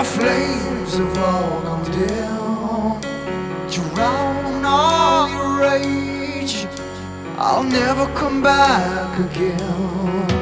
flames have all gone down. Drown all your rage, I'll never come back again.